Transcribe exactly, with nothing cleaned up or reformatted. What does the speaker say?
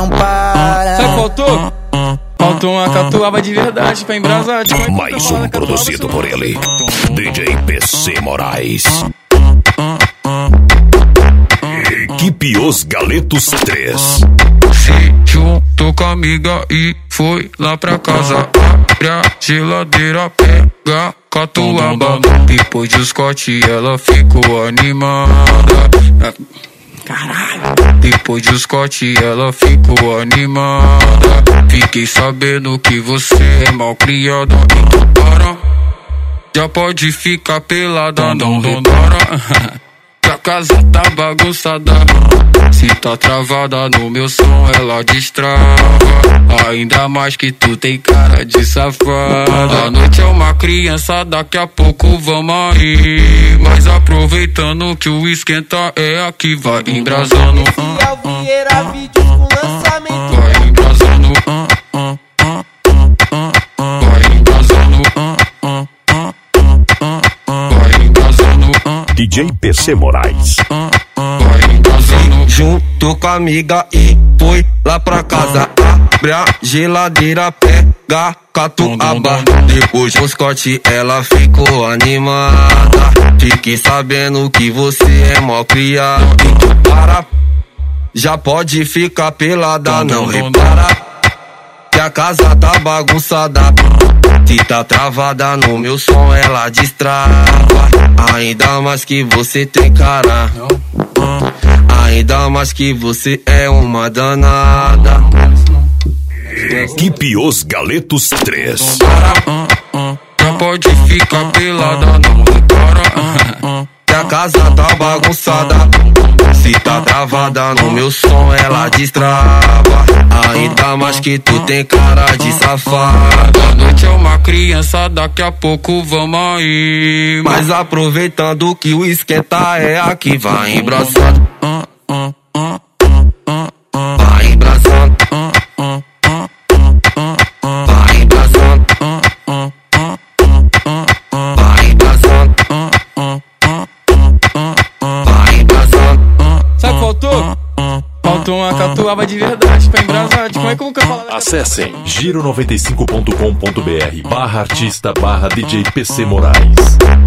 não para. Sabe, faltou? Faltou uma catuaba de verdade pra embrasar. Tipo, mais um produzido por ele, D J P C Moraes. Equipe Os Galetos três. Se juntou com a amiga e foi lá pra casa. Abre a geladeira, pega catuaba. Depois de Scott ela ficou animada. caralho. Depois de Scott ela ficou animada. Fiquei sabendo que você é mal criada. Então para, já pode ficar pelada. Não repara que a casa tá bagunçada. Se tá travada no meu som, ela destrava. Ainda mais que tu tem cara de safada. A noite é uma criança, daqui a pouco vamos aí. Mas aproveitando que o esquenta é aqui, vai embrasando. Fiel Vieira, vídeos com lançamento. Vai embrasando. Vai embrasando. Vai embrasando. D J P C Moraes. Junto com a amiga e foi lá pra casa. Abre a geladeira, pega catuaba. Depois do Scott ela ficou animada. Fiquei sabendo que você é mó criado. Então para, já pode ficar pelada. Não repara que a casa tá bagunçada. Se tá travada no meu som, ela destrava. Ainda mais que você tem cara. Ainda mais que você é uma danada. Equipe Os Galetos três. Já pode ficar pelada, não repara que a casa tá bagunçada. Se tá travada no meu som, ela destrava. Ainda mais que tu tem cara de safada. A noite é uma criança, daqui a pouco vamos aí. Mas aproveitando que o esquenta é aqui, vai embraçado. Vai embraçando. Vai embraçando. Vai embraçando. Vai embraçando. Sabe, faltou? Faltou uma catuaba de verdade pra embrasar. Como é que eu vou falar? Acessem giro noventa e cinco ponto com ponto br barra artista barra D J P C Moraes.